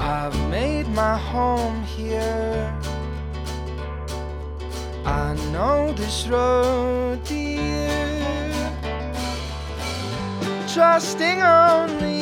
I've made my home here. I know this road, dear, trusting only